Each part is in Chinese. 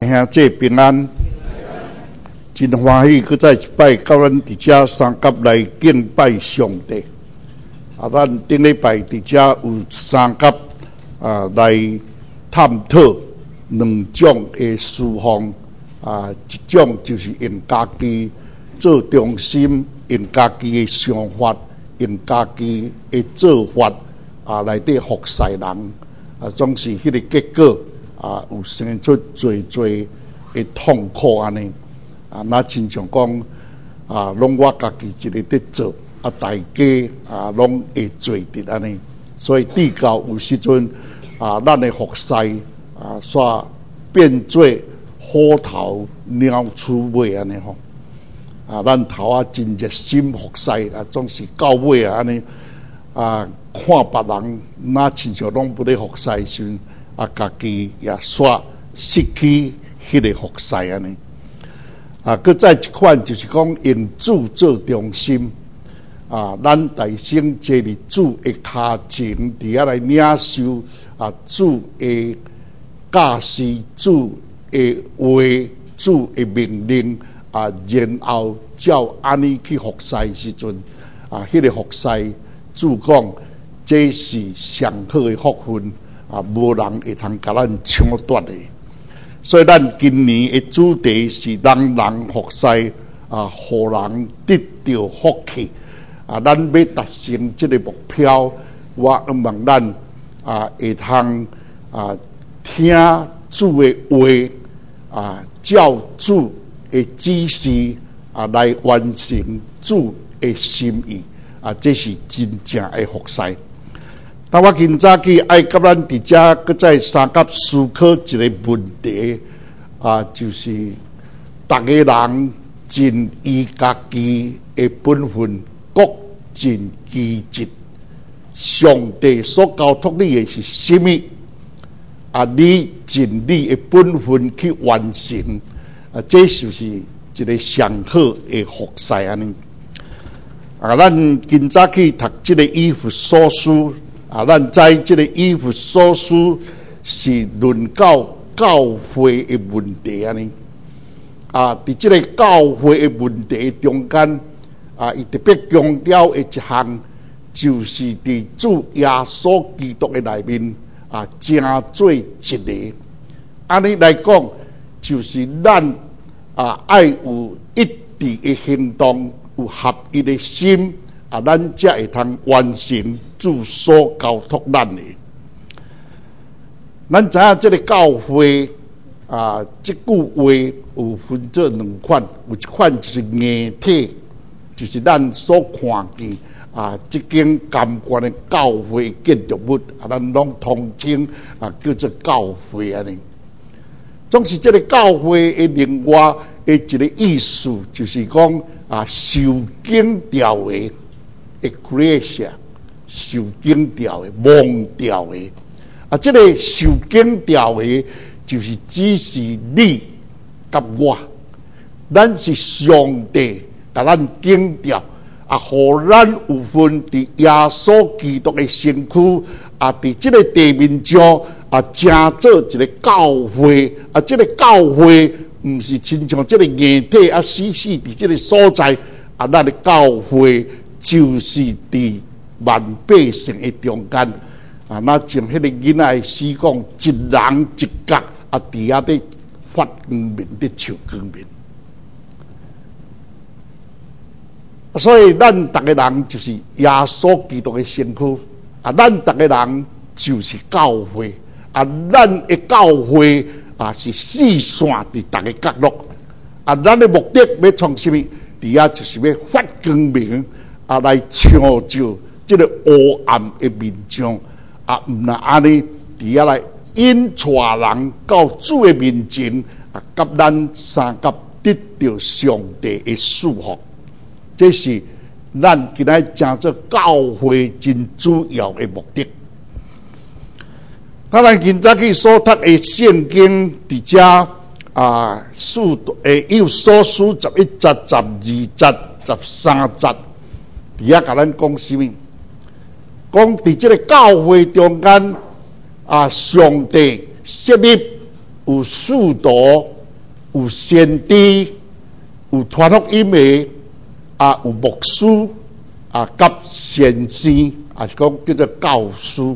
兄姐平安，真欢喜，搁再一摆到咱伫遮三甲来敬拜上帝。咱顶礼拜伫遮有三甲来探讨两种的事项一种就是用家己做中心，用家己的想法，用家己的做法来底服侍人总是迄个结果有生出侪的痛苦安尼那亲像讲拢我家己一个在做大家拢会做得安尼，所以至到有时阵咱的服侍煞变做虎头鸟鼠尾安尼吼咱头真热心服侍总是到尾安尼看别人那亲像拢不咧服侍时家己也煞失去迄个服侍安尼搁再一款就是讲用主做中心咱大圣坐伫主的脚前，伫遐来领受主的教示、主的话、主的命令然后照安尼去服侍时阵迄个服侍主讲这是上好的福分无人会通甲咱抢夺的。所以咱今年的主题是人人服侍互人得到福气咱要达成这个目标，我望咱会通听主的话照主的指示来完成主的心意这是真正的服侍。但我今早起爱甲咱伫遮搁再三甲思考一个问题就是逐个人尽伊家己的本分，各尽其职。上帝所交托你的是什么你尽你的本分去完成这就是一个上好的服侍安尼咱今早起读这个以弗所书咱知这个以弗所书是论到教会的问题安尼伫这个教会的问题中间伊特别强调的一项就是伫主耶稣基督的内面正做一个安尼来讲就是咱爱有一致的行动，有合一的心咱才会通完成主所交托咱的。咱知影这个教会这句话有分做两款，有一款就是硬体，就是咱所看见这间监管的教会建筑物咱拢统称叫做教会安尼。总是这个教会的另外的一个意思，就是讲受经调的 Ecclesia， 受经调的、蒙调的这个受经调的，就是只是你甲我，咱是上帝甲咱经调互咱有份伫耶稣基督的身躯伫这个地面上成做一个教会这个教会不是亲像这个硬体死伫这个所在咱的教会就是伫万百姓的中间那像迄个囡仔死讲一人一角伫遐咧发光明咧笑光明所以咱逐个人就是耶稣基督的身躯咱逐个人就是教会咱的教会是四散伫逐个角落咱的目的要创什么？伫遐就是要发光明来창照这个黑暗的面上毋那安尼伫遐来引带人到主的面前甲咱三甲得到上帝的祝福。这是咱今仔正做教会真主要的目的。咱今早起所读的圣经伫遮有所书11节、12节、13节，伫遐甲咱讲什么？讲伫这个教会中间上帝设立有使徒、 有先知，有传福音的，有牧师，甲先知，是讲叫做教师。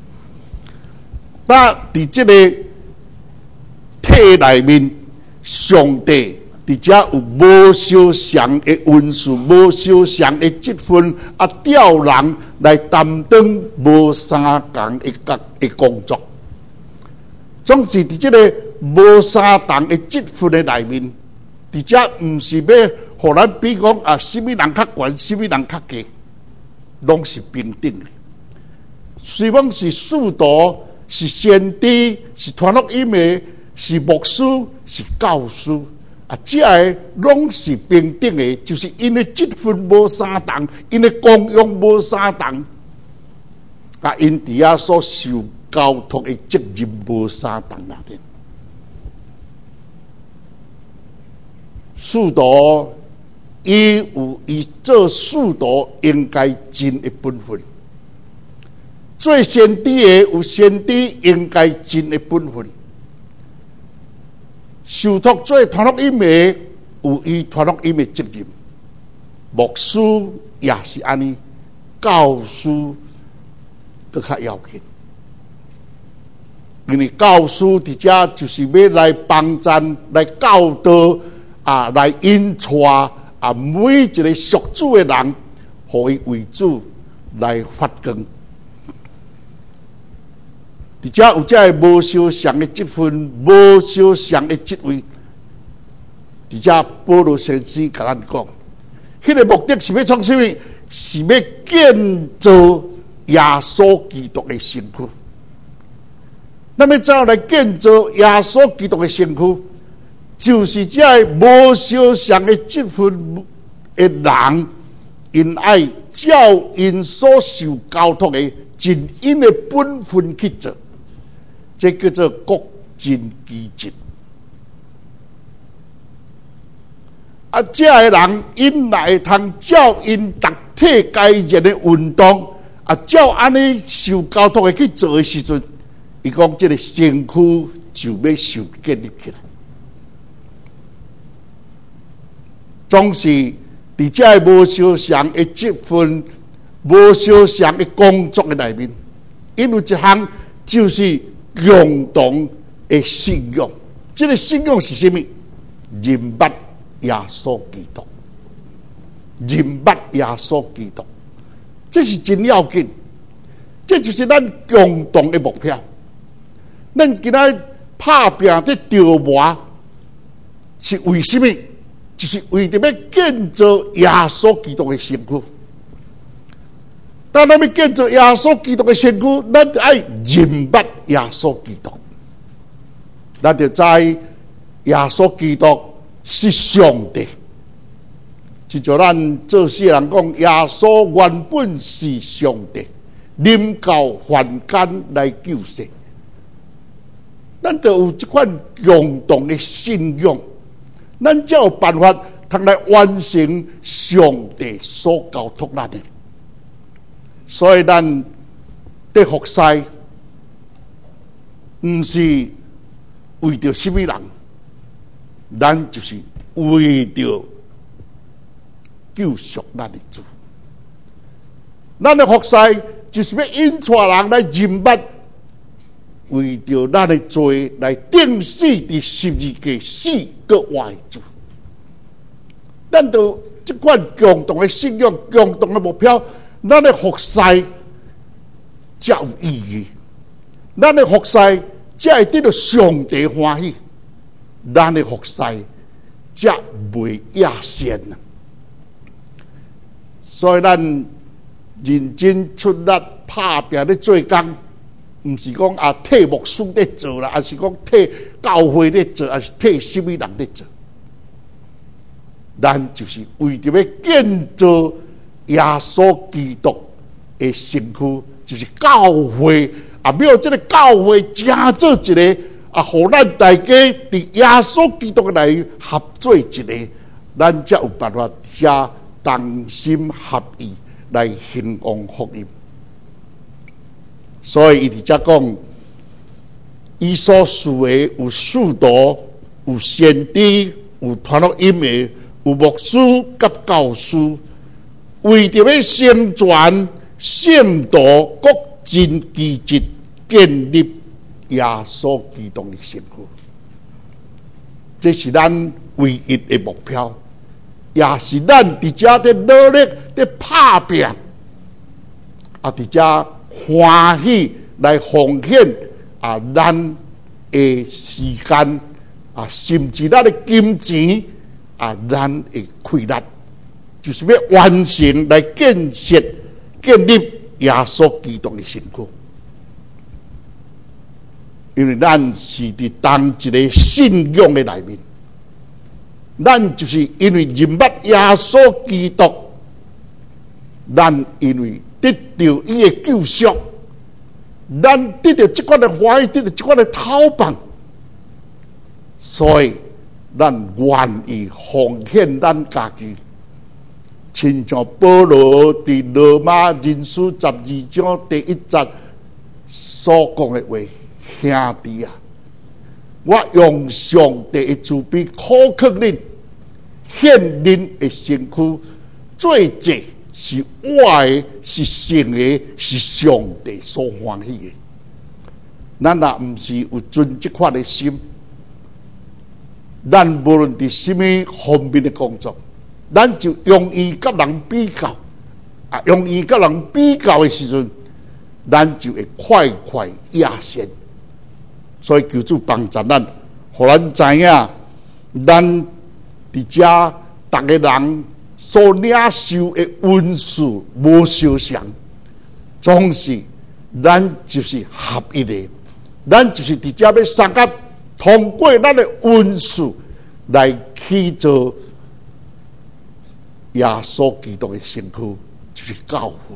那伫这个体内面，上帝伫遮有无相像的恩赐，无相像的职分，调人来担当无相同的工作。总是伫这个无相同的职分的内面，伫遮毋是要互咱比讲什么人较悬，什么人较低，拢是平等的。虽讲是使徒，是先知，是传福音的，是牧师，是教师，这个拢是平等的，就是因的职分无相同，因的功用无相同，因伫遐所受交托的责任无相同啦。使徒伊有伊做使徒应该尽的本分。做先知的有先知应该尽的本分，受托做传福音的有伊传福音的责任，牧师也是安尼，教师更较要紧，因为教师伫遮就是要来帮赞、来教导来引带每一个属主的人，互伊为主来发光。伫遮有遮个无相像的职分，无相像的职位。伫遮保罗先生甲咱讲，迄个目的是要创什么？是要建造耶稣基督的身躯。那么怎样来建造耶稣基督的身躯？就是遮个无相像的职分的人，因爱照因所受交托的尽因的本分去做。这叫做各尽其职。这个人因来通照因逐体该人的运动，照安尼受交托的去做的时阵，伊讲这个身躯就要受建立起来。总是伫这个无相像的职分、无相像的工作的内面，因为一项就是共同的信仰。这个信仰是什么？认捌耶稣基督，认捌耶稣基督，这是真要紧。这就是咱共同的目标。咱今仔拍拼在雕磨，是为什么？就是为着要建造耶稣基督的身躯。当咱要建造耶稣基督的身躯，咱就爱认捌耶稣基督，咱就知耶稣基督是上帝。就像咱做世人讲，耶稣原本是上帝，临到凡间来救世。咱就有这款共同的信仰，咱才有办法通来完成上帝所交托咱的。所以咱在服侍，不是为着什么人，咱就是为着救赎咱的主。咱的服侍就是要引带人来认捌，为着咱的罪来钉死伫十字架死个活的主。咱就这款共同的信仰、共同的目标，咱的服侍才有意义，咱的服侍才会得到上帝欢喜，咱的服侍才袂野线。所以咱认真出力拍拼咧做工，唔是讲替牧师咧做啦，还是讲替教会咧做，还是替什么人咧做？咱就是为着要建造耶稣基督的身躯，就是教会没有这个教会加做一个互咱大家伫耶稣基督来合作一个，咱才有办法遮同心合意来兴旺福音。所以伊伫遮讲，伊所属的有使徒， 有先知，有传福音的，有牧师甲教师，为着要宣传圣道各真奇迹，建立耶稣基督的身躯。这是咱唯一的目标，也是咱伫遮的努力的打拼，伫遮欢喜来奉献咱的时间甚至咱的金钱咱的气力，就是要完成来建设建立耶稣基督的身躯。因为咱是伫当一个信仰的内面，咱就是因为认捌耶稣基督，咱因为得到伊的救赎，咱得到这款的欢喜，得到这款的讨棒，所以咱愿意奉献咱家己，亲像保罗伫罗马人书12章第1节所讲的话。兄弟啊，我用上帝的慈悲考克恁，献恁的身躯做祭，是我的，是圣的，是上帝所欢喜的。咱若毋是有存这款的心，咱无论伫什么方面的工作，咱就容易甲人比较，容易甲人比较的时阵，咱就会快快压线。所以求主帮助咱，互咱知影，咱伫遮逐个人所领受的恩赐无相像，总是咱就是合一的，咱就是伫遮要三甲通过咱的恩赐来去做耶稣基督的身躯，就是教会。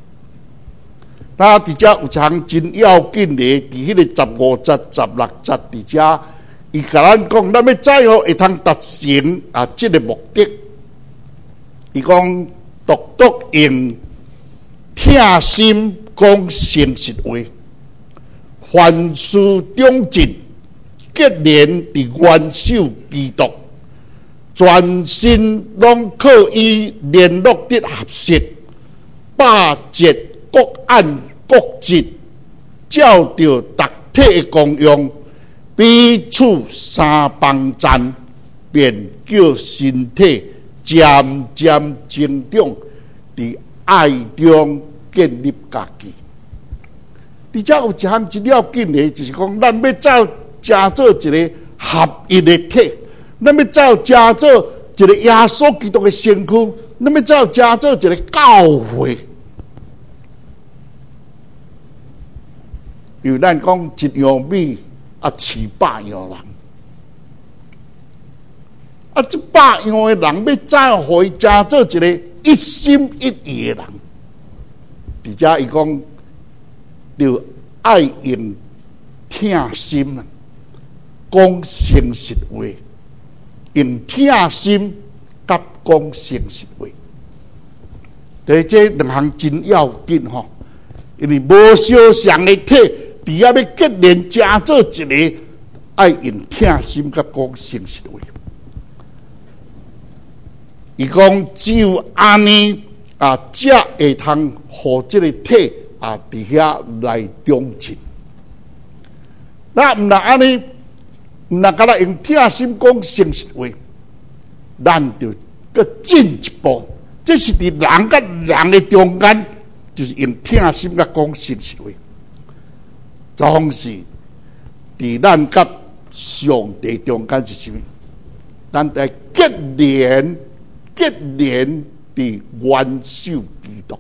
那伫遮有一项真要紧的，伫迄个15节、16节伫遮，伊甲咱讲，咱要怎样会通达成这个目的？伊讲独用听心讲诚实话，凡事忠贞，结连伫元首基督，全身拢靠伊联络得合适，巴结各按各职，照着特体的功用，彼此相帮赞，便叫身体渐渐成长，伫爱中建立家己。伫遮有一项真要紧的，就是讲咱要走成做一个合一的体，咱要走成做一个耶稣基督的身躯，咱要走成做一个教会。因为咱讲一样米饲100样人，这100样的人要怎样互伊成做一个一心一意的人？伫遮伊讲，就爱用听心，讲诚实话，用听心甲讲诚实话。所以这两项真要紧吼，因为无相像的体。伫遐要结连成做一个，爱用听心甲讲诚实话。伊讲只有安尼才会通互这个体伫遐来忠诚。那毋若安尼，毋若敢若用听心讲诚实话，咱就搁进一步。这是伫人甲人的中间，就是用听心甲讲诚实话。总是伫咱甲上帝中间是啥物？咱在结连伫元首基督。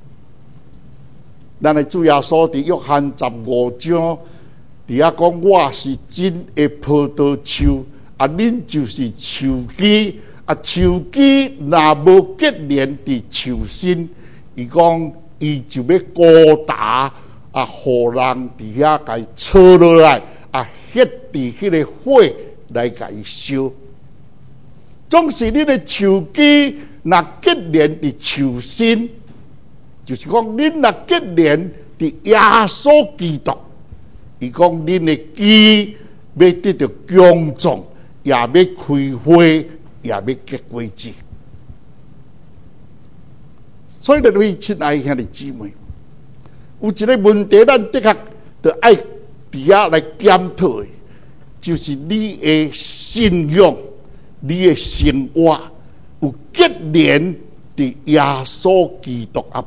咱的主耶稣伫约翰15章，伫遐讲：我是真的葡萄树，恁就是树枝。树枝若无结连伫树身，伊讲伊就要高大。互人伫遐甲伊撮落来，ฮ็伫迄个火来甲伊烧。总是恁的树枝若结连伫树身，就是讲恁若结连伫耶稣基督，伊讲恁的枝要得到强壮， 也要开花，也要结果子。所以各位亲爱兄弟姊妹，有一个问题，咱的确就爱伫遐来检讨的，就是你的信仰、你的生活有结连伫耶稣基督啊无？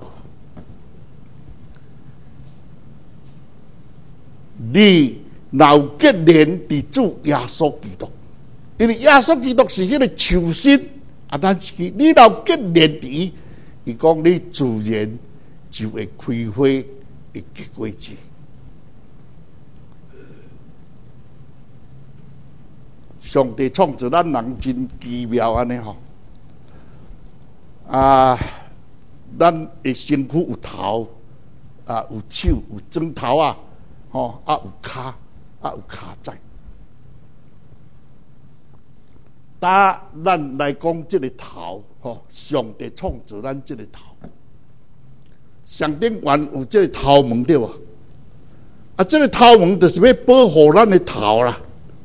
你若有结连伫主耶稣基督，因为耶稣基督是迄个树身啊，但是你若有结连伫伊讲你自然就会开花，会结果子。上帝创造咱人真奇妙安尼吼，咱的身躯有头有手有指头啊，有骹有骹仔。咱来讲这个头上帝创造咱这个头，上顶悬有这个头毛对无？这个头毛就是要保护咱的头啦，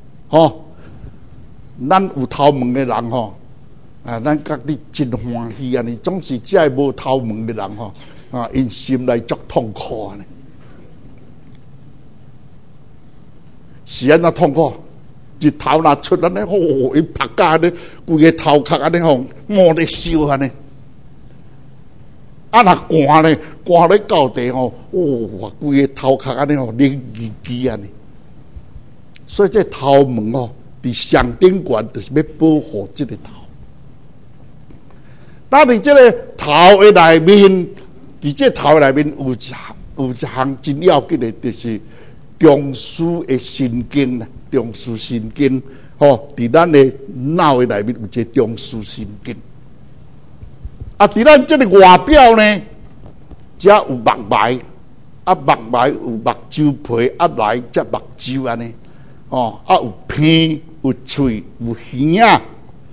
咱有头毛的人咱觉得真欢喜啊！你总是这无头毛的人因心内足痛苦呢。是安怎痛苦？日头若出安尼，伊拍甲安尼，规个头壳安尼摸咧烧安尼。若寒咧，寒咧到地规个头壳安尼冷叽叽安尼。所以这头毛伫上顶悬，就是要保护这个头。但伫这个头的内面，伫这头内面有一项真要紧的，就是中枢的神经啦。中枢神经，伫咱的脑的内面有一个中枢神經。伫咱这个外表呢，只有目脉，目脉有目睭皮，来才目睭安尼，有鼻，有喙，有耳仔。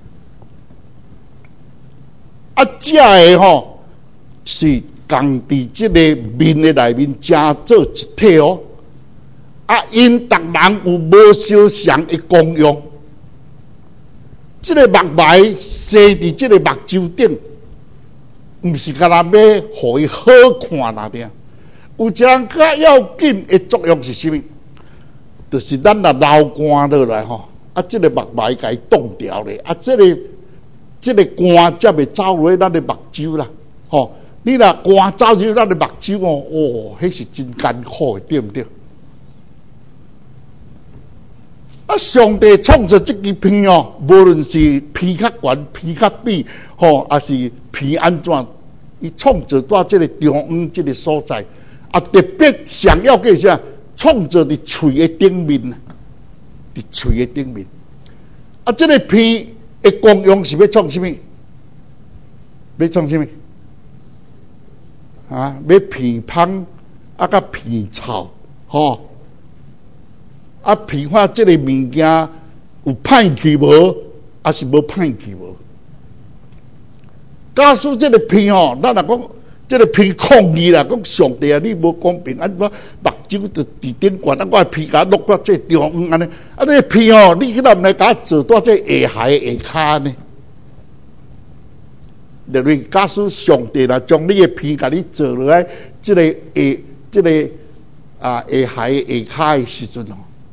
这个是共伫这个面的内面加做一体哦。因逐人有无相像的功用。这个目脉生伫这个目睭顶，毋是干那要互伊好看那边。有一项较要紧的作用是啥物？就是咱若流汗落来这个目脉甲伊冻掉咧，这个汗才袂走落咱的目睭啦。你若汗走入咱的目睭迄是真艰苦的，对毋对？上帝创造这支鼻无论是鼻较悬、鼻较扁，还是鼻安怎，伊创造在这个中央这个所在，特别想要个啥？创造伫喙的顶面，伫喙的顶面。这个鼻的功用是要创什么？要创什么？要鼻芳甲鼻臭，鼻看这个物件有歹去无，还是无歹去无？假使这个鼻咱若讲这个鼻抗议啦，讲上帝啊，你无公平，我目睭就伫顶悬，我鼻甲落到这中央安尼，这个鼻你去哪毋来甲做到这下海下骹呢？因为假使上帝啦，将你的鼻甲你做落来，这个下海下骹的时阵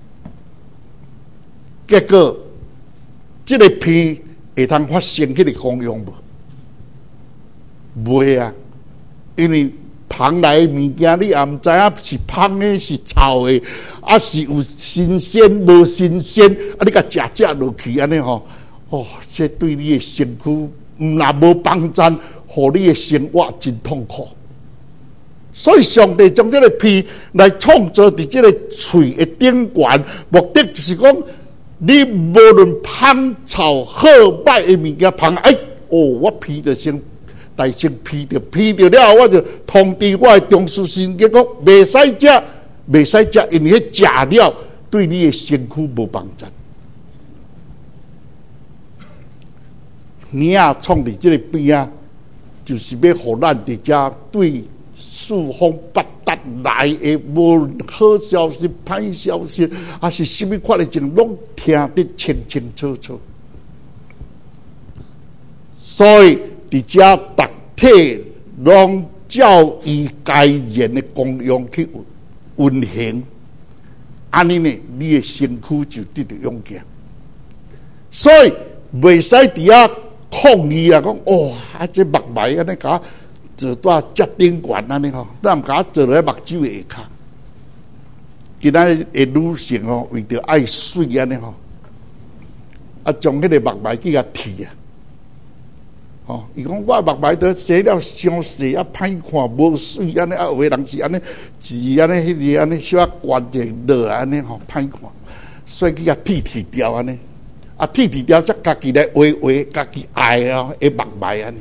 结果，这个鼻会通发生迄个功用无？袂啊，因为芳来的物件，你也毋知影是芳的，是臭的，是有新鲜无新鲜，你甲食落去安尼这对你的身躯若无帮助，互你的生活真痛苦。所以上帝将这个鼻来创造伫这个喙的顶悬，目的就是讲。你无论芳臭好歹的物件，芳我鼻就先大先鼻着了后，我就通知我的中枢神经讲，袂使食，因为食了对你的身躯无帮助。你创伫这个边就是要互咱伫遮对四方八达来的无论好消息、歹消息，还是什么款的情，拢听得清清楚楚。所以，伫遮逐体拢照伊该言的功用去运行，安尼呢，你的身躯就得到勇健。所以，袂使伫遐抗议啊！讲这目睭安尼甲坐在脚顶悬安尼吼，咱毋甲坐落目睭的下骹。今仔的女性吼，为着爱水安尼吼，将迄个目睭去甲剃啊！伊讲我目睭都洗了伤细啊，歹看无水安尼啊，有的人是安尼，是安尼迄个安尼小关节落安尼吼，歹看，所以去甲剃掉安尼。剃掉则家己来画，家己爱啊，会目睭安尼。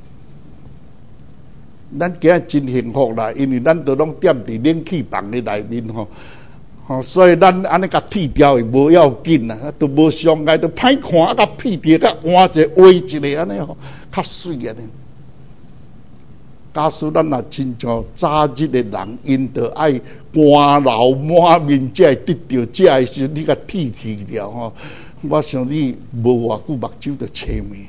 咱今日真幸福啦，因为咱都拢踮伫冷气房的内面吼，所以咱安尼甲剃掉也无要紧啦，都无伤害，都歹看甲剃掉，甲换一个画一个安尼吼，较水安尼。假使咱若亲像早日的人，因着爱汗流满面才会得到这的时候，你甲剃掉吼。我想你无偌久目睭就青面，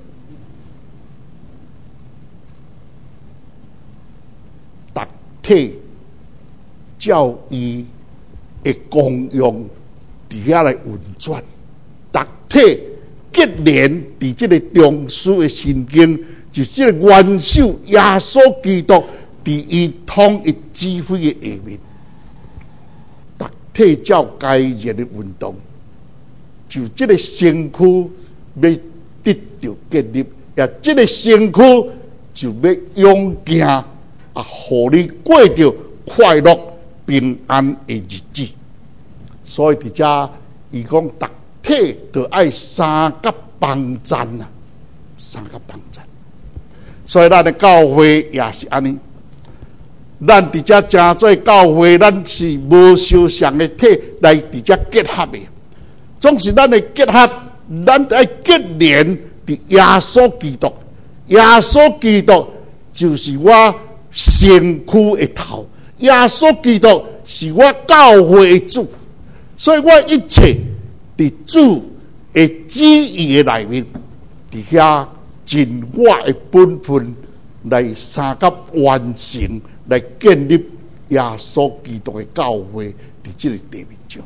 逐体照伊的功用伫遐来运转，逐体结连伫这个中枢的神经，就是这个元首耶稣基督伫伊统一指挥的下面，逐体照该人的运动。就这个身躯要得到建立，也这个身躯就要勇健互你过着快乐平安的日子。所以伫遮伊讲，逐体就爱三甲帮赞啊，三甲帮赞。所以咱的教会也是安尼，咱伫遮真做教会，咱是无相像的体来伫遮结合的。总是咱的结合，咱爱结连伫耶稣基督。耶稣基督就是我身躯的头，耶稣基督是我教会的主，所以我一切伫主的旨意的内面，伫遐尽我的本分来三甲完成，来建立耶稣基督的教会伫这个地面上。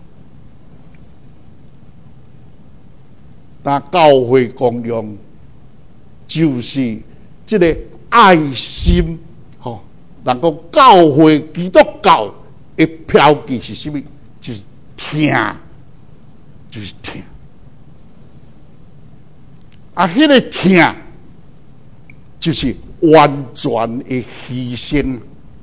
那教会功用就是这个爱心，人讲教会基督教的标记是什么？就是听，就是听。迄个听就是完全的牺牲。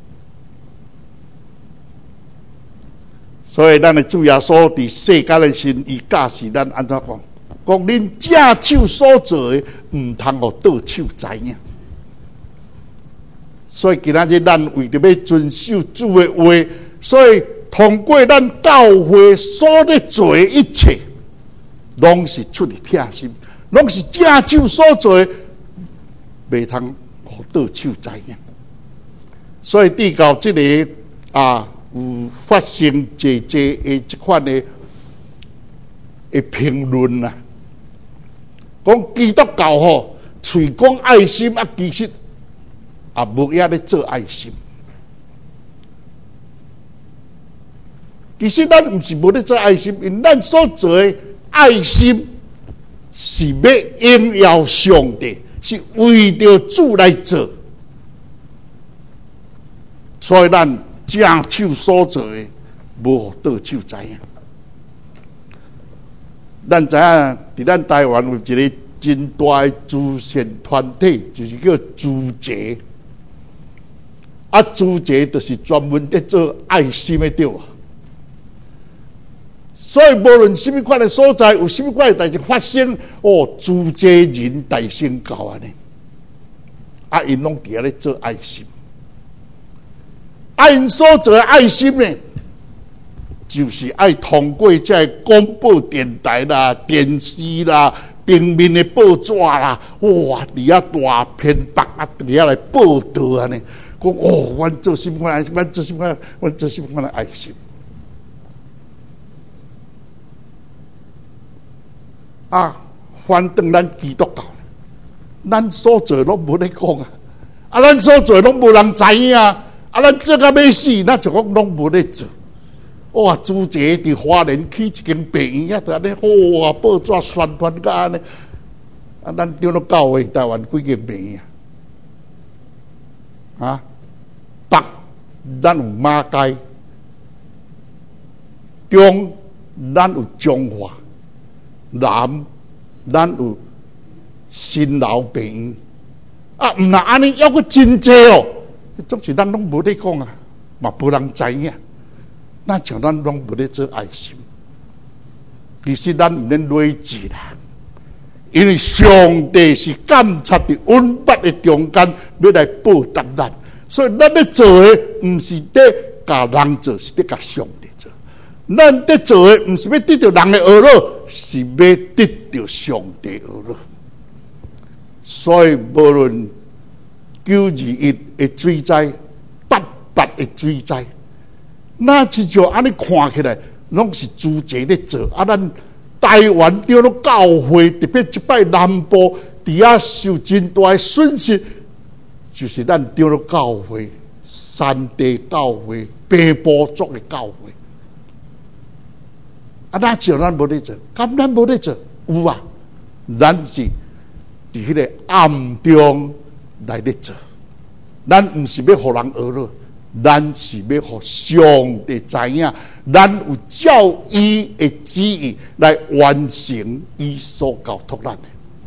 所以咱的主耶稣伫世间的时，伊教示咱安怎讲？讲恁正手所做的，唔通互倒手知影。所以今仔日咱为着要遵守主的话，所以通过咱教会所咧做的一切，拢是出于贴心，拢是正手所做的，袂通互倒手知影。所以对到这个有发生济的一款的评论啊。讲基督教嘴讲爱心其实无也咧做爱心。其实咱毋是无咧做爱心，因咱所做的爱心是要荣耀上帝，是为着主来做。所以咱正手所做的，无互倒手知影。咱知影，伫咱台湾有一个真大的慈善团体，就是叫朱杰。朱杰就是专门在做爱心的对啊。所以无论什么款的所在，有什么款的代志发生，朱杰人大成教安尼。因拢伫遐咧做爱心。因所做的爱心呢？就是爱通过这广播电台啦、电视啦、平面的报纸啦，伫遐大片白伫遐来报道安尼， 讲哦，阮做什么款，阮做什么款，阮做什么款的爱心。啊，反正咱基督教，咱所做拢无咧讲啊，啊，咱所做拢无人知影啊，啊，咱做到要死，咱就讲拢无咧做。哇，朱姐伫花莲起一间病院，就安尼好啊，报纸宣传甲安尼，啊，咱丢到教会台湾几间病院啊，北咱有马街，中咱有中华。南，咱有新老病院啊，唔那安尼要个真济哦，总是咱拢无咧讲啊，嘛无人知影。那像咱拢无咧做爱心，其实咱唔免累积啦，因为上帝是监察伫温饱的中间，要来报答咱，所以咱咧做的唔是伫甲人做，是伫甲上帝做。咱伫做的唔是要得到人的娱乐，是要得到上帝娱乐。所以无论921的水灾、88的水灾，那就像安尼看起来，拢是朱姐咧做。啊，咱台湾对了教会，特别即摆南部伫遐受真大的损失，就是咱对了教会、山地教会、北部族的教会。啊，那像咱无咧做，咁咱无咧做，有啊，咱是伫迄个暗中来咧做，咱唔是要互人娱乐，咱是要互上帝知影，咱有照伊的旨意来完成伊所交托咱的。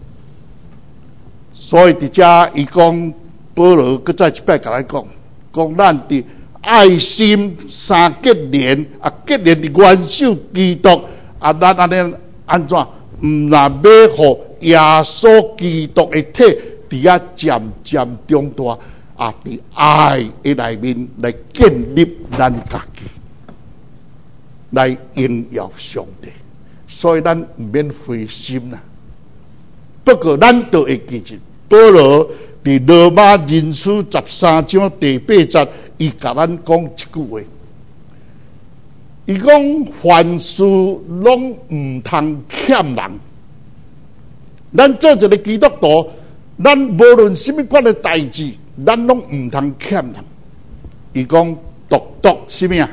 所以伫遮伊讲，保罗佮再一摆甲咱讲，讲咱伫爱心三结连啊，结连的元首基督啊，咱安尼安怎？唔若要互耶稣基督的体伫遐渐渐长大啊，伫爱的内面来建立咱家己，来荣耀上帝。所以咱唔免灰心啦。不过咱都会记住，保罗伫罗马人书13章第8节。伊甲咱讲一句话，伊讲凡事拢唔通欠人。咱做一个基督徒，咱无论什么款的代志，咱拢唔通欠人。伊讲独什么啊？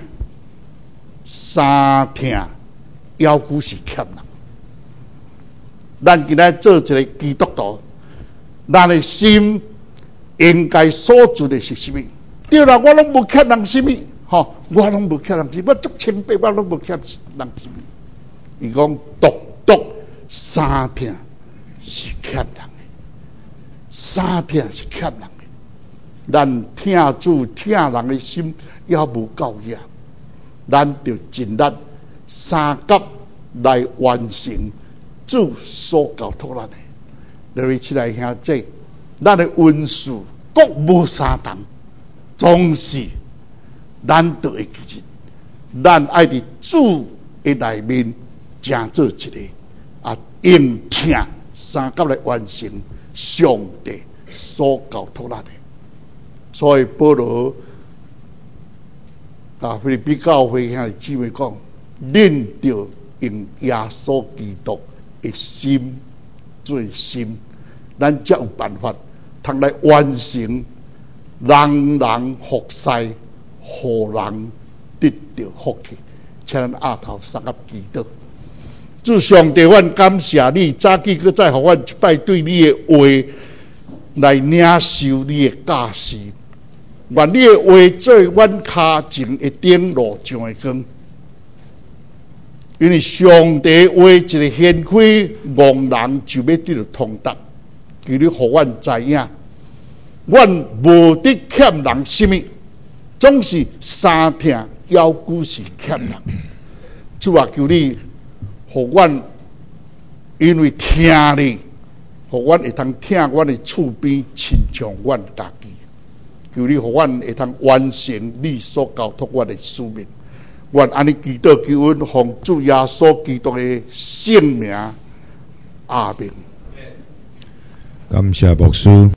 三痛腰骨是欠人。咱今仔做一个基督徒，咱的心应该所做的是什么？对啦，我拢无欠人什么，吼，我拢无欠人什么，我足清白，我拢无欠人什么。伊讲独三痛是欠人的，三痛是欠人的。咱疼主疼人的心也无够呀，咱就尽力三甲来完成主所交托咱的。各位亲爱兄弟，咱的温事各无相同。总是，咱都会记住，咱爱伫主的内面，正做一个啊，用听三甲来完成上帝所交托咱的。所以保罗啊，菲律宾教会兄弟姊妹讲，恁着用耶稣基督的心做心，咱才有办法，通来完成。人人福世，互人得到福气，请咱压头三甲祈祷。主上帝，阮感谢你，早起搁再互阮一摆对你的话来领受你的教示。愿你的话做阮脚前的灯，路上的光。因为上帝的话一个掀开，戆人就要得到通达。求你互阮知影。阮无得欠人什么，总是三痛腰骨是欠人。主啊，求你，互阮因为听你，互阮会通听阮的厝边，亲像阮家己。求你，互阮会通完成你所交托阮的使命。愿安尼祈祷求恩，奉主耶稣基督的圣名，阿门。 感谢牧师。